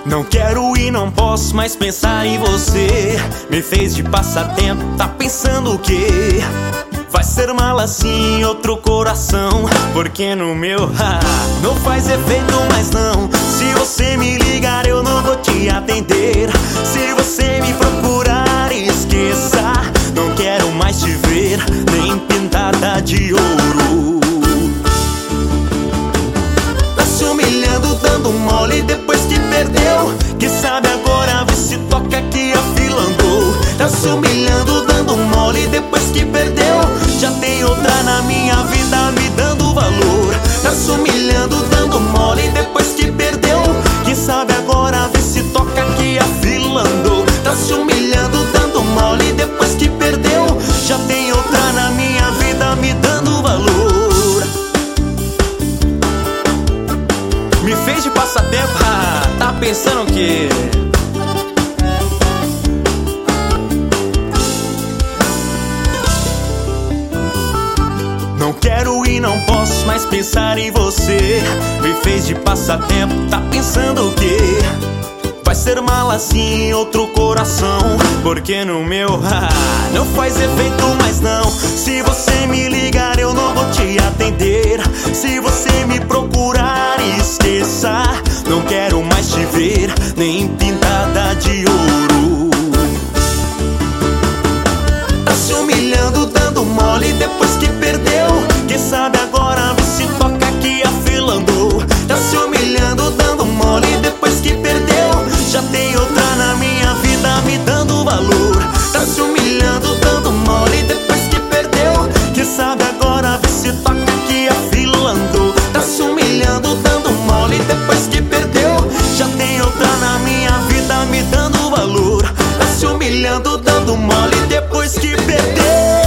Não quero e não posso mais pensar em você. Me fez de passatempo, tá pensando o quê? Vai ser mala assim, outro coração, porque no meu não faz efeito mais não. Se você me ligar eu não vou te atender. Se você me procurar esqueça. Não quero mais te ver, nem pintada de ouro. Tá se humilhando, dando mole depois que perdeu. Que sabe agora, vê se toca que a fila andou. Tá se humilhando, dando mole depois que perdeu. Já tem outra na minha vida me dando valor. Tá se humilhando, dando mole depois que perdeu. Que sabe agora, vê se toca que a fila andou. Tá se humilhando, dando mole depois que perdeu. Já tem outra na minha vida me dando valor. Me fez de passatempo, tá pensando o quê? Não quero e não posso mais pensar em você. Me fez de passatempo, tá pensando o quê? Vai ser mala assim, outro coração, porque no meu não faz efeito mais não. Se você me ligar eu não vou te atender. Se você me procurar esqueça. Não quero mais te ver, nem pintada de ouro. Tá se humilhando, dando mole depois que perdeu. Quem sabe agora vê se toca que a fila andou. Tá se humilhando, dando mole depois que perdeu. Já tem outra na minha vida me dando valor. Tá se humilhando, dando mole depois que perdeu. Quem sabe agora vê se toca que a fila andou. Tá se humilhando, dando mole depois que perdeu. Já tem outra na minha vida me dando valor. Tá se humilhando, dando mole depois que perdeu.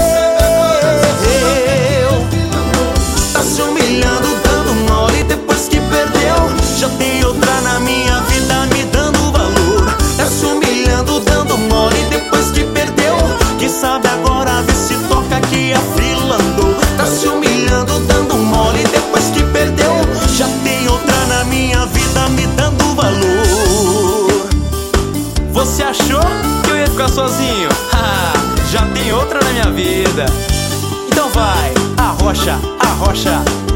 Tá se humilhando, dando mole depois que perdeu. Já tem outra na minha vida me dando valor. Tá se humilhando, dando mole depois que perdeu. Quem sabe agora vê se toca que a fila andou. Tá se humilhando, dando mole depois que perdeu. Já tem outra na minha vida me dando valor. Você achou que eu ia ficar sozinho? Já tem outra na minha vida. Então vai, arrocha, arrocha.